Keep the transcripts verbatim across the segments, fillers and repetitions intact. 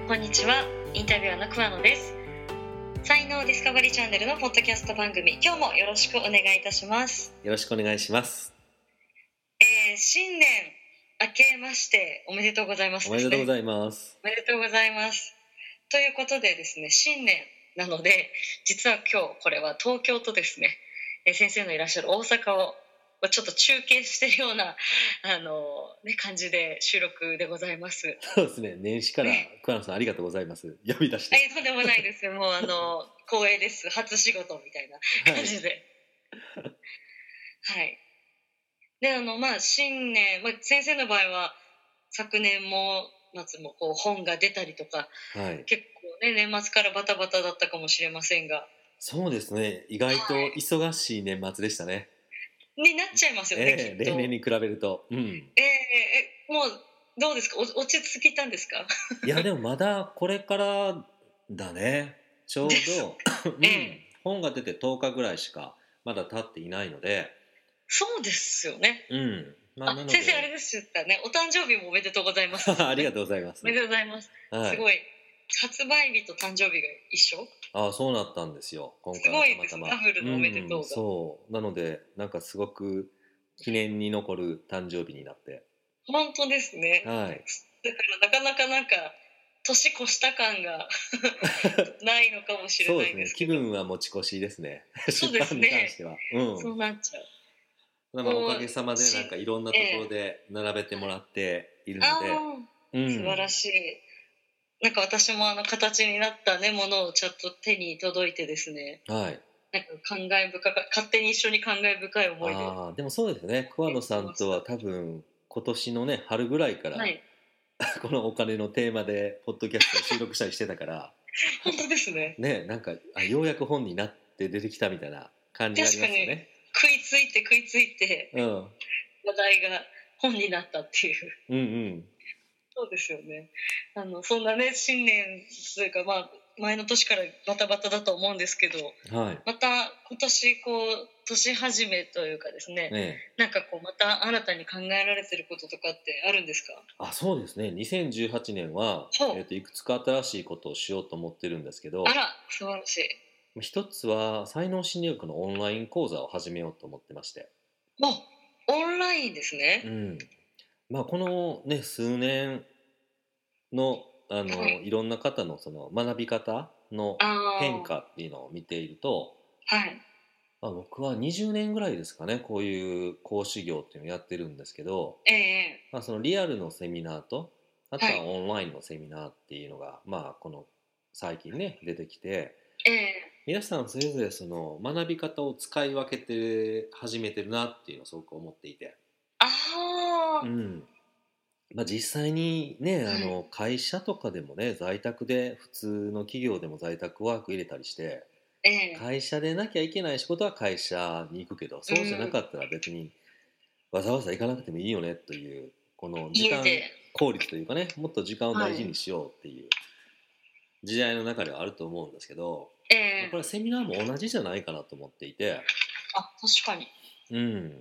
こんにちは。インタビュアーの桑野です。才能ディスカバリーチャンネルのポッドキャスト番組、今日もよろしくお願いいたします。 よろしくお願いします。 えー、新年明けましておめでとうございますですね。 おめでとうございます。 おめでとうございます。ということでですね、新年なので、実は今日これは東京とですね、えー、先生のいらっしゃる大阪をちょっと中継しているようなあの、ね、感じで収録でございます。 そうですね。年始から桑野さんありがとうございます。呼び出して。 えとんでもないですよ。もうあの光栄です。初仕事みたいな感じで。はい。はい、であのまあ新年、まあ、先生の場合は昨年も末もこう本が出たりとか、はい、結構ね年末からバタバタだったかもしれませんが。 そうですね。意外と忙しい年末でしたね。 になっちゃいますよね、 えー、きっと例年に比べると、うん、 えー、えもうどうですか、お落ち着いたんですか？ いやでもまだこれからだね。ちょうど、うん、えー、本が出てとおかぐらいしかまだ経っていないので。 そうですよね。 うん、まあ、 あ、先生あれですよね、お誕生日もおめでとうございます、ね、 ありがとうございます。 おめでとうございます、はい、すごい発売日と誕生日が一緒。 ああ、そうなったんですよ。今回はたまたま。 すごいです、ダブルのおめでとうが、 うん、そうなのでなんかすごく記念に残る誕生日になって。 本当ですね。はい。だからなかなかなんか年越した感がないのかもしれないですけど。 そうですね。気分は持ち越しですね。 そうですね。 出版に関しては。うん。 そうなっちゃう。 まあ、おかげさまでなんかいろんなところで並べてもらっているので、 えーうん、素晴らしい。なんか私もあの形になったねものをちょっと手に届いてですね。はい。なんか感慨深か勝手に一緒に感慨深い思いで。 ああ、でもそうですね。桑野さんとは多分今年のね春ぐらいから、はい、このお金のテーマでポッドキャストを収録したりしてたから。 本当ですね。 ね、なんかあようやく本になって出てきたみたいな感じありますよね。 食いついて食いついて、うん、話題が本になったっていう。 うんうん。 そうですよね。あのそんなね新年というか、まあ、前の年からバタバタだと思うんですけど、はい、また今年こう年始めというかですね、ね、なんかこうまた新たに考えられてることとかってあるんですか？ あ、そうですね。にせんじゅうはちねんは、えー、といくつか新しいことをしようと思ってるんですけど、 あら素晴らしい。 一つは才能心理学のオンライン講座を始めようと思ってまして。 あ、オンラインですね。 うん。まあこのね数年のあの、はい、いろんな方のその学び方の変化っていうのを見ていると、はい、まあ、僕はにじゅうねんぐらいですかね、こういう講師業っていうのをやってるんですけど、ええ、まあ、そのリアルのセミナーとあとはオンラインのセミナーっていうのが、はい、まあこの最近ね出てきて、ええ、皆さんそれぞれその学び方を使い分けて始めてるなっていうのをすごく思っていて、ああ、うん、まあ、実際にね、あの会社とかでもね在宅で普通の企業でも在宅ワーク入れたりして、ええ、会社でなきゃいけない仕事は会社に行くけど、そうじゃなかったら別にわざわざ行かなくてもいいよねという、この時間効率というかね、もっと時間を大事にしようっていう時代の中ではあると思うんですけど、ええ、これはセミナーも同じじゃないかなと思っていて。 あ、確かに。 うん。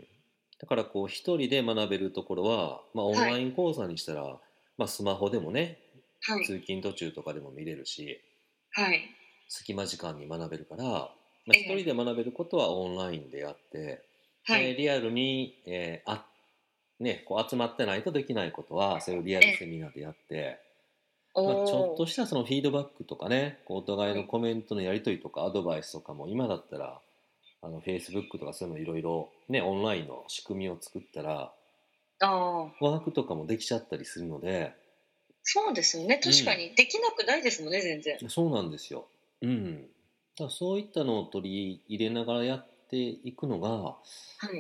だからこう一人で学べるところは、まあ、オンライン講座にしたら、はい、まあ、スマホでもね、はい、通勤途中とかでも見れるし、はい、隙間時間に学べるから、まあ、一人で学べることはオンラインでやって、はい、リアルに、えーあね、こう集まってないとできないことはそれをリアルセミナーでやって、まあ、ちょっとしたそのフィードバックとかね、こうお互いのコメントのやり取りとかアドバイスとかも今だったらあの Facebook とかそういうのいろいろねオンラインの仕組みを作ったらあワークとかもできちゃったりするので。 そうですよね、確かに、うん、できなくないですもんね全然。 そうなんですよ、うん、だからそういったのを取り入れながらやっていくのが、はい、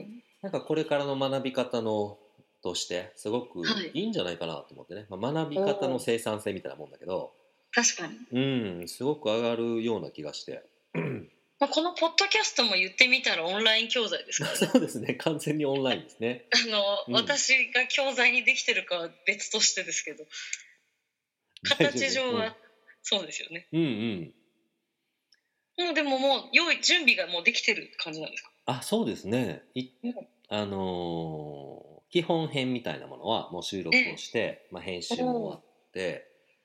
なんかこれからの学び方のとしてすごくいいんじゃないかなと思ってね、はい、まあ、学び方の生産性みたいなもんだけど、 確かに、 うん、すごく上がるような気がしてまあ、このポッドキャストも言ってみたらオンライン教材ですからね。 そうですね、完全にオンラインですね。 あの、うん、私が教材にできてるかは別としてですけど、形上はそうですよね。うんうん。もうでももう用意準備がもうできてる感じなんですか？ あ、そうですね。いあのー、基本編みたいなものはもう収録をして、まあ、編集も終わって、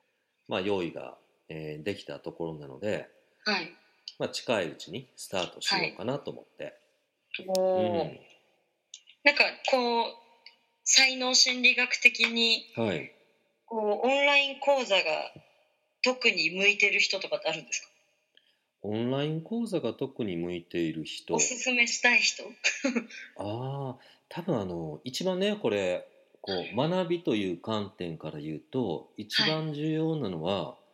まあ、用意が、えーできたところなので、 はい。 まあ、近いうちにスタートしようかなと思って、 おうーなんかこう才能心理学的にん、はい。 こうオンライン講座が特に向いてる人とかってあるんですか？ オンライン講座が特に向いているお人、 すすめしたい人。 ああ、多分あの、一番ね、これ、こう、学びという観点から言うと、一はい。 番重要なのは、 はい。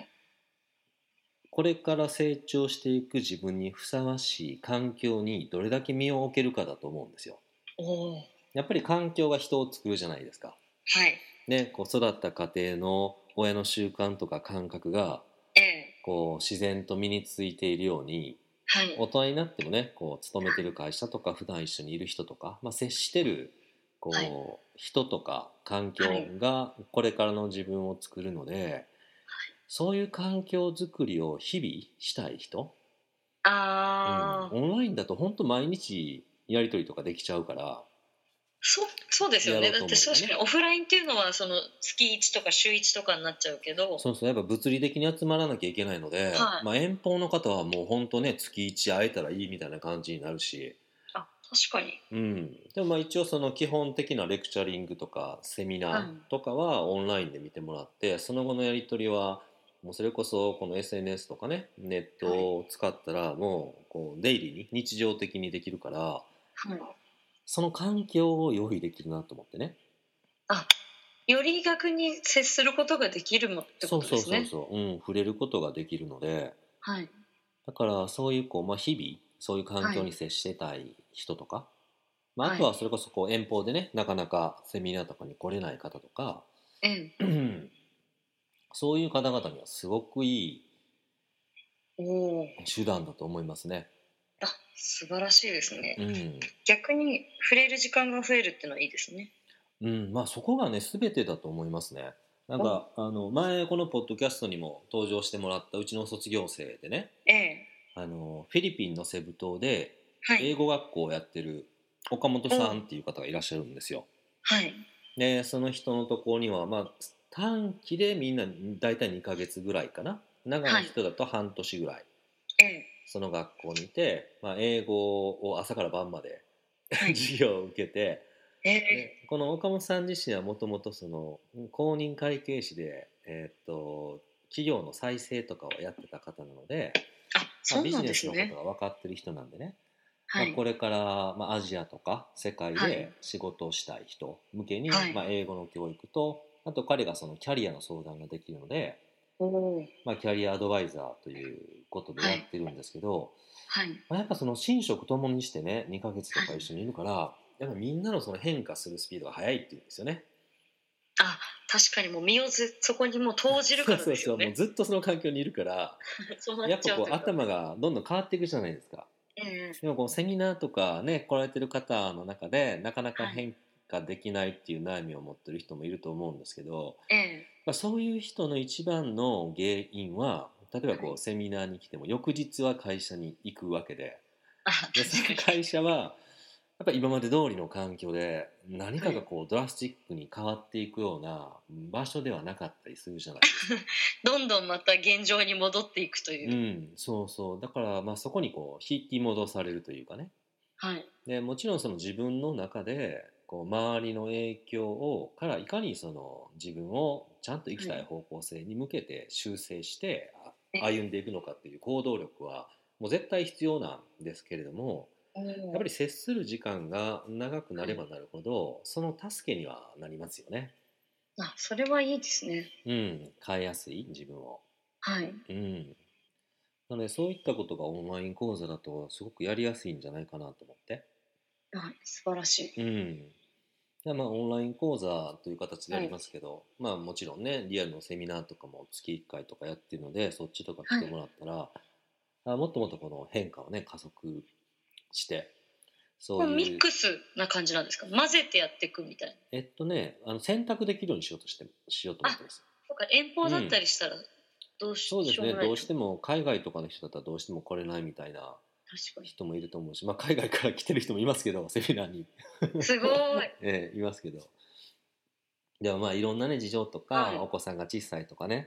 これから成長していく自分にふさわしい環境にどれだけ身を置けるかだと思うんですよ。 おお。 やっぱり環境が人を作るじゃないですか。 はい。 ね、こう育った家庭の親の習慣とか感覚がええ。 こう自然と身についているように、 はい。 大人になってもね、こう勤めてる会社とか普段一緒にいる人とか、まあ、接してるはい。 こう人とか環境はい。 がこれからの自分を作るので、そういう環境づくりを日々したい人、うん、 ああ。 オンラインだと本当毎日やり取りとかできちゃうから、 そうそうですよね。 やろうとだって思えばね。 確かにオフラインっていうのはその月いちとか週いちとかになっちゃうけど、 そうそう、やっぱ物理的に集まらなきゃいけないので、 はい。 まあ、遠方の方はもう本当ね、月いち会えたらいいみたいな感じになるし、 あ、確かに。 うん、でもまあ一応その基本的なレクチャリングとかセミナーはい。 とかはオンラインで見てもらって、その後のやり取りはもうそれこそこの エスエヌエス とかね、ネットはい。 を使ったらもうこうデイリーに日常的にできるから、 はい。 その環境を用意できるなと思ってね。 あ、より逆に接することができるもってこそうそうとですね。 そうそう、うん、触れることができるので、 はい。 だからそういうこう、まあ、日々そういう環はい。 境に接してたい人とか、まあ、あはい。 とはそれこそこう遠方でね、なかなかセミナーとかに来れない方とか、 ええ。 そういう方々にはすごくいいおお。 手段だと思いますね。 あ、素晴らしいですね。 うん、 逆に触れる時間が増えるっていうのはいいですね。 うん、まあそこがね全てだと思いますね。なんお、 かあの前このポッドキャストにも登場してもらったうちの卒業生でね、 ええ。 あのフィリピンのセブ島ではい。 英語学校をやってる岡本お、 さんっていう方がいらっしゃるんですよ。 はい。 でその人のところにはまあ短期でみんな大体にかげつぐらいかな、長はい。 い人だと半年ぐらいええ。 その学校にいて、まあ、英語を朝から晩まではい。 授業を受けて、 ええ。 でこの岡本さん自身はもともとその公認会計士で、えーっと企業の再生とかをやってた方なので、 あ、 まあ、 そうなんビジネスのことですね。 が分かってる人なんでね、まあ、 はい。 これから、まあ、アジアとか世界はい。 で仕事をしたい人向けに、まあ、 はい。 英語の教育と、あと彼がそのキャリアの相談ができるので、 おお。 まあ、キャリアアドバイザーということではい。 やってるんですけど、 はい。 まあ、やっぱその寝食ともにしてねにかげつとはい。 か一緒にいるから、やっぱみんなのその変化するスピードが速いっていうんですよね。 あ、確かにもう身をずそこにもう投じるからそうそうそう、もうですよね。 ずっとその環境にいるから、 そうなっやっぱこうちゃうというか。 頭がどんどん変わっていくじゃないですか。 ええ。 でもこうセミナーとかね来られてる方の中でなかなかはい。 変化できないっていう悩みを持ってる人もいると思うんですけど、 ええ。 まあ、そういう人の一番の原因は、例えばはい。 こうセミナーに来ても翌日は会社に行くわけで、 あ、 でその確かに。 会社はやっぱり今まで通りの環境で何かがはい。 こうドラスチックに変わっていくような場所ではなかったりするじゃないですか。 どんどんまた現状に戻っていくという。 うん、そうそう。だからまあそこにこう引き戻されるというかね。 はい。 でもちろんその自分の中でこう周りの影響をからいかにその自分をちゃんと生きたいはい。 方向性に向けて修正してええ。 あ歩んでいくのかっていう行動力はもう絶対必要なんですけれども、 おお。 やっぱり接する時間が長くなはい。 ればなるほどその助けにはなりますよね。 あ、それはいいですね。 うん、変えやすい自分を。 はい。 うん。なのでそういったことがオンライン講座だとすごくやりやすいんじゃないかなと思って。 はい、素晴らしい。 うん。でまあオンライン講座という形でやりはい。 ますけど、まあもちろんねリアルのセミナーとかも月いっかいとかやってるので、そっちとか来はい。 てもらったらあもっともっとこの変化をね加速して、そもうミういう、 ックスな感じなんですか？混ぜてやっていくみたいな。 えっとねあの選択できるようにしようとしてしようと思っあ、 てます。 そっか、遠方だったうん。 りしたら、どうしそうですね、 しょうもないと。 どうしても海外とかの人だったらどうしても来れないみたいな確かに。 人もいると思うし、まあ、海外から来てる人もいますけど、セミナーに、 すごい。 ええいますけど、でもまあいろんなね事情とはい。 かお子さんが小さいとかね、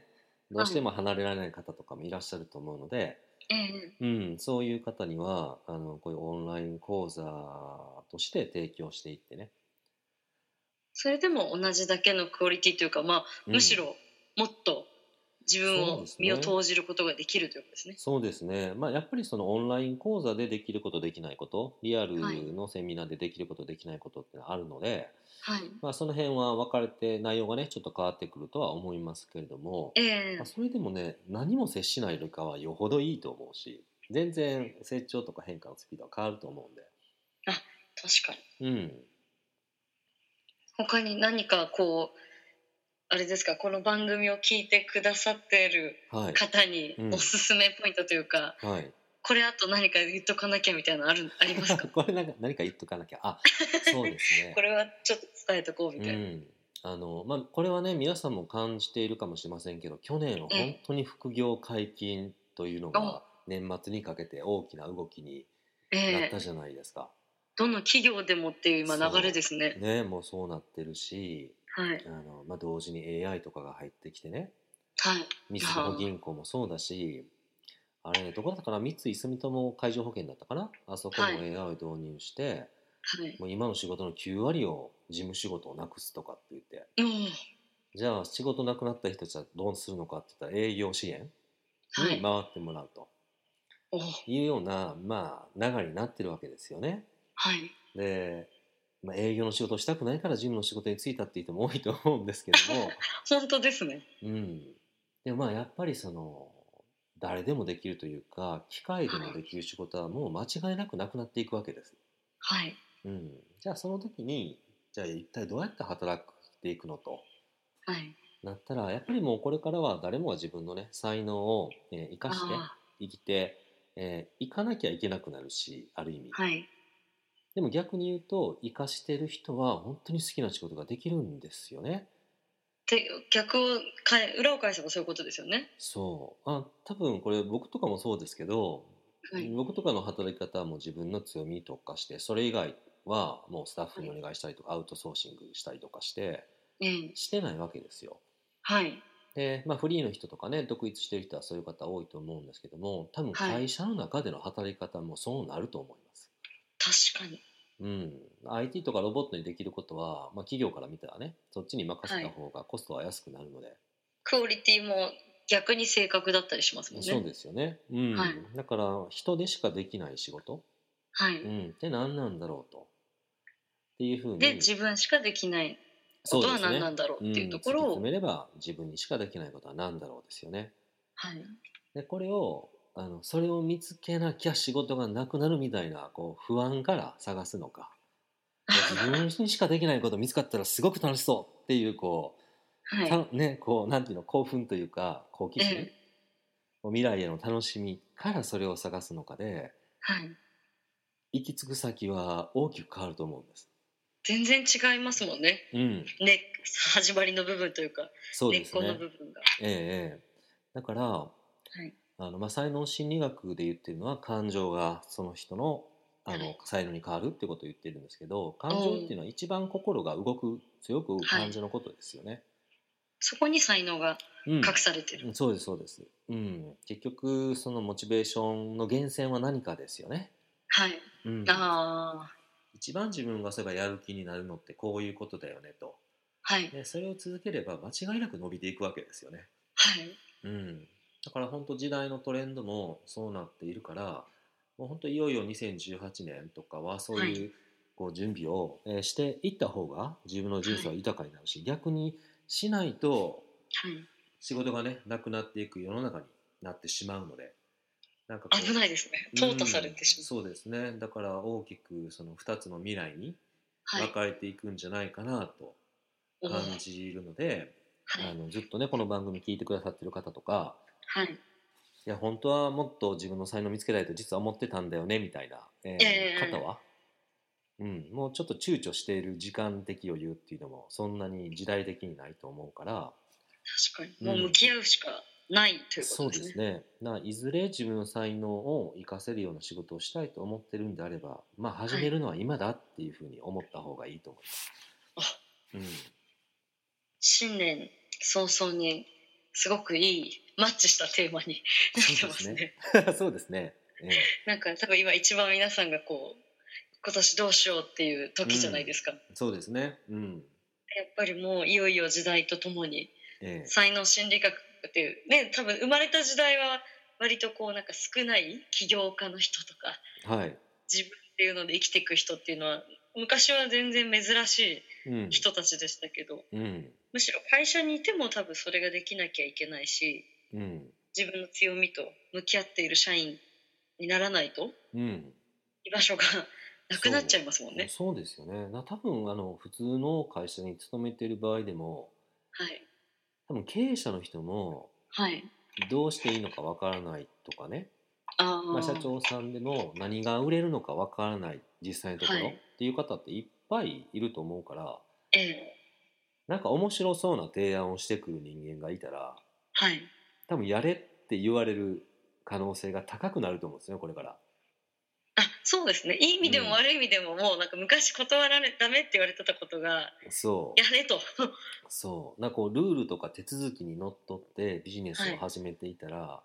どうしても離れられない方とかもいらっしゃると思うので、うん、そういう方にはあのこういうオンライン講座として提供していってね。 それでも同じだけのクオリティというか、まあ、うん、むしろもっと自分を身を投じることができるということですね。 そうですね。まあ、やっぱりそのオンライン講座でできることできないこと、リアルのセミナーでできることできないことってのはあるので、はい、まあ、その辺は分かれて内容がねちょっと変わってくるとは思いますけれども、えーまあ、それでもね何も接しないよりかはよほどいいと思うし、全然成長とか変化のスピードは変わると思うんで。 あ、確かに。 うん。 他に何かこうあれですか、この番組を聞いてくださっている方におすすめポイントというか、はいうん、これあと何か言っとかなきゃみたいなのあるありますか？ これなんか何か言っとかなきゃ、あ、そうですね。 これはちょっと伝えとこうみたいな。 うんあのまあ、これはね皆さんも感じているかもしれませんけど、去年は本当に副業解禁というのが年末にかけて大きな動きになったじゃないですか。 えー、どの企業でもっていう今流れですね。 ね、もうそうなってるし、はいあのまあ、同時に エーアイ とかが入ってきてね、はい、みずほ銀行もそうだし、あれどこだったかな、三井住友海上保険だったかな、あそこも エーアイ を導入して、はい、もう今の仕事のきゅう割を事務仕事をなくすとかって言って、うん、じゃあ仕事なくなった人たちはどうするのかって言ったら営業支援に回ってもらうと、はい、いうような、まあ、流れになってるわけですよね。はい、でまあ、営業の仕事をしたくないから事務の仕事に就いたっていう人も多いと思うんですけども本当ですね。 うん、でもまあやっぱりその誰でもできるというか機械でもできる仕事はもう間違いなくなくなっていくわけです。はい、うん、じゃあその時にじゃあ一体どうやって働いていくのと、はい、なったらやっぱりもうこれからは誰もが自分のね才能を、えー、生かして生きてい、えー、かなきゃいけなくなるし、ある意味、はい、でも逆に言うと生かしてる人は本当に好きな仕事ができるんですよね。 で逆を変え裏を返せばそういうことですよね。 そうあ多分これ僕とかもそうですけど、はい、僕とかの働き方はもう自分の強みに特化してそれ以外はもうスタッフにお願いしたりとか、はい、アウトソーシングしたりとかして、うん、してないわけですよ。はいでまあ、フリーの人とかね独立してる人はそういう方多いと思うんですけども、多分会社の中での働き方もそうなると思います。 はい、確かに。 うん、アイティー とかロボットにできることは、まあ、企業から見たらねそっちに任せた方がコストは安くなるので、はい、 クオリティも逆に正確だったりしますもんね。 そうですよね、うんはい、だから人でしかできない仕事、はいうん、って何なんだろうとっていうふうにで自分しかできないことは何なんだろうっていうところを、 うん、突き詰めれば自分にしかできないことは何だろうですよね。はい、でこれをあのそれを見つけなきゃ仕事がなくなるみたいなこう不安から探すのか自分にしかできないこと見つかったらすごく楽しそうっていうこう、はいたね、こうなんていうの興奮というか好奇心、えー、未来への楽しみからそれを探すのかで、はい、行き着く先は大きく変わると思うんです。 全然違いますもんね、うんね、始まりの部分というかそうです、ね、根っこの部分が、 ええだから、はいあのまあ、才能心理学で言ってるのは感情がその人のあの才能に変わるってことを言ってるんですけど、感情っていうのは一番心が動く強く動く感情のことですよね、はい、 そこに才能が隠されてる、 うん、そうですそうです、うん、結局そのモチベーションの源泉は何かですよね。はい、うん、あ一番自分がそういえばやる気になるのってこういうことだよねと、はい、でそれを続ければ間違いなく伸びていくわけですよね。はい、うん、だから本当時代のトレンドもそうなっているから、もう本当いよいよにせんじゅうはちねんとかはそういう、はい、こう準備を、えー、していった方が自分の人生は豊かになるし、はい、逆にしないと仕事がねなくなっていく世の中になってしまうので、 なんかこう危ないですね、淘汰されてしまう、 うん、そうですね。だから大きくそのふたつの未来に分かれていくんじゃないかなと感じるので、はい、あのずっとねこの番組聞いてくださってる方とか、はい、いや本当はもっと自分の才能見つけたいと実は思ってたんだよねみたいな、えーえー、方は、うん、もうちょっと躊躇している時間的余裕っていうのもそんなに時代的にないと思うから、 確かにもう向き合うしかないということですね、うん、そうですね。 ないずれ自分の才能を生かせるような仕事をしたいと思ってるんであれば、まあ始めるのは今だっていうふうに思った方がいいと思います、 はい、あ、うん、新年早々にすごくいいマッチしたテーマになってますね。 そうですね。ええ、 なんか多分今一番皆さんがこう今年どうしようっていう時じゃないですか。うん、 そうですね。うん。 やっぱりもういよいよ時代とともに、ええ、才能心理学っていうね、多分生まれた時代は割とこうなんか少ない起業家の人とか、はい、自分っていうので生きていく人っていうのは昔は全然珍しい人たちでしたけど、うんうん、むしろ会社にいても多分それができなきゃいけないし、うん、自分の強みと向き合っている社員にならないと、うん、居場所がなくなっちゃいますもんね。 そう、そうですよね。多分あの普通の会社に勤めている場合でも、はい、多分経営者の人もどうしていいのかわからないとかね、あ、まあ、社長さんでも何が売れるのかわからない実際のところ、はい、っていう方っていっぱいいると思うから、ええ、なんか面白そうな提案をしてくる人間がいたら、はい、多分やれって言われる可能性が高くなると思うんですよ、これから。 あ、そうですね。いい意味でも悪い意味でも、うん、もうなんか昔断られダメって言われてたことが、そうやれとそうなんかこうルールとか手続きにのっとってビジネスを始めていたら、はい、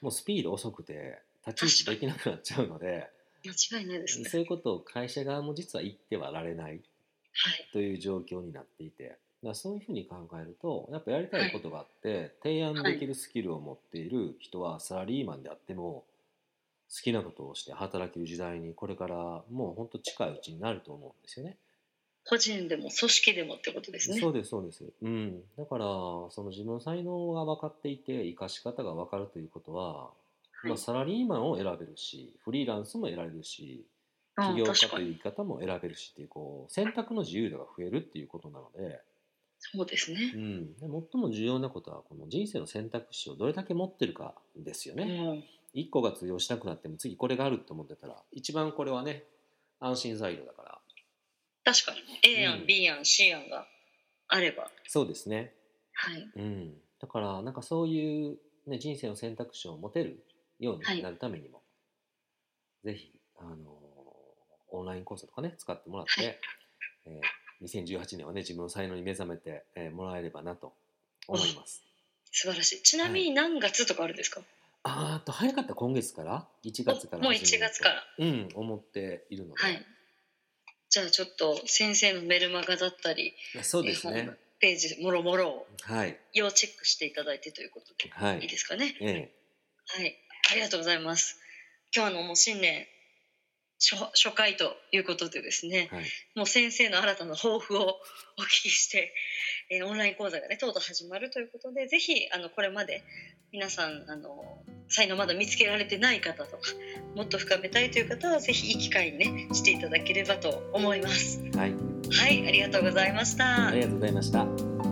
もうスピード遅くて太刀打ちできなくなっちゃうので、 間違いないですね。 そういうことを会社側も実は言ってはられないという状況になっていて、だからそういうふうに考えるとやっぱやりたいことがあって、はい、提案できるスキルを持っている人はサラリーマンであっても好きなことをして働ける時代にこれからもう本当近いうちになると思うんですよね。 個人でも組織でもってことですね。 そうですそうです、うん、だからその自分の才能が分かっていて生かし方が分かるということは、はい、まあ、サラリーマンを選べるしフリーランスも選べるし起業家という生き方も選べるしっていう、こう選択の自由度が増えるっていうことなので、 そうですね、 うん、で最も重要なことはこの人生の選択肢をどれだけ持ってるかですよね、うん、いっこが通用しなくなっても次これがあるって思ってたら一番これはね安心材料だから。 確かに A 案、うん、B 案 C 案があれば。 そうですね、はい、うん、だからなんかそういう、ね、人生の選択肢を持てるようになるためにも、はい、ぜひあのオンライン講座とかね使ってもらって、はい、えー、にせんじゅうはちねんはね自分の才能に目覚めて、えー、もらえればなと思います。 素晴らしい。ちなみに何月とかあるんですか？はい、 あーと早かった今月からいちがつからもういちがつから、 うん、思っているので、はい、じゃあちょっと先生のメルマガだったり、 そうですね、 ページもろもろを要チェックしていただいてということで、はい、いいですかね。ええ、はい、ありがとうございます。今日のもう新年 初, 初回ということでですね、はい、もう先生の新たな抱負をお聞きして、えー、オンライン講座がねとうとう始まるということで、ぜひあのこれまで皆さんあの才能まだ見つけられてない方とかもっと深めたいという方はぜひいい機会にねしていただければと思います。はい、はい、ありがとうございました。 ありがとうございました。